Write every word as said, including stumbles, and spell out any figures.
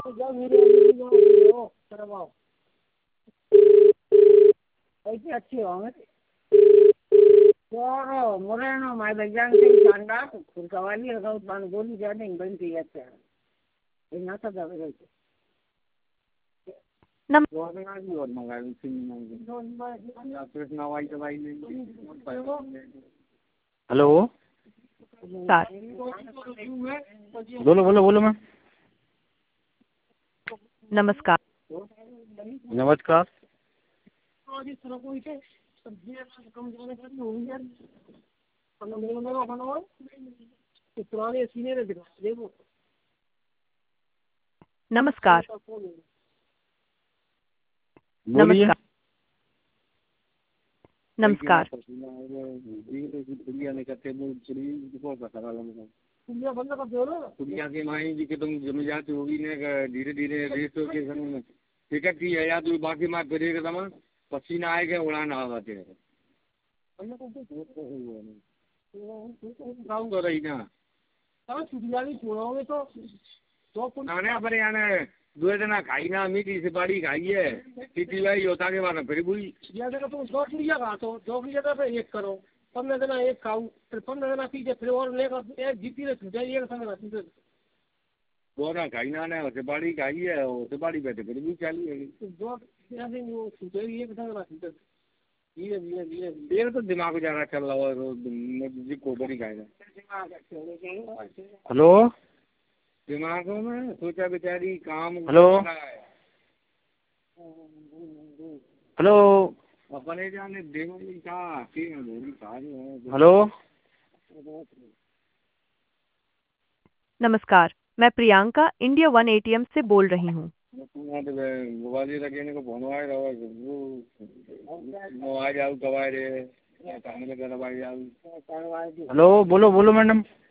ऐसी अच्छी होंगे तो मोरेनो माय बजान से शानदार खुरकवाली लगा पान गोली जाने बनती है अच्छा ये ना सब जावे गए नम गोरना भी और मंगाई थी या फिर नवाई दवाई ले हेलो सर बोलो बोलो बोलो मैम। नमस्कार। नमस्कार। नमस्कार। बोलिए। नमस्कार। नमस्कार। दुनिया के माई जी के तुम जम जाते होगी ने धीरे धीरे रेस के समय टिकट की है या तो बाकी मार फिरेगा तमा पसीना आएगा उड़ान आवाते है काम कर रही ना अब छुट्टियां भी छोड़ोगे तो तो आने पर आने दो जना खाई ना मीठी से बाड़ी खाई है सीटी भाई होता के बाद फिर बुरी या जगह तो दो चिड़िया खा तो दो की जगह पे एक करो पंद्रह जना एक खाऊं फिर पंद्रह जना पीछे फिर और लेकर एक जीती रहे छुट्टियां एक संग बोरा खाई ना ने उसे बाड़ी खाई है उसे बाड़ी बैठे फिर भी चाली है दो ऐसे वो छुट्टियां एक संग रखते धीरे धीरे धीरे देर तो दिमाग ज्यादा चल रहा है मुझे को बड़ी खाएगा हेलो दिमागों में सोचा बेचारी काम हेलो हेलो अपने जाने देखो क्या हेलो। नमस्कार, मैं प्रियंका इंडिया वन एटीएम से बोल रही हूँ। मोबाइल रखे को फोन आए रहा वो आ जाओ कवाए रे हेलो बोलो बोलो मैडम।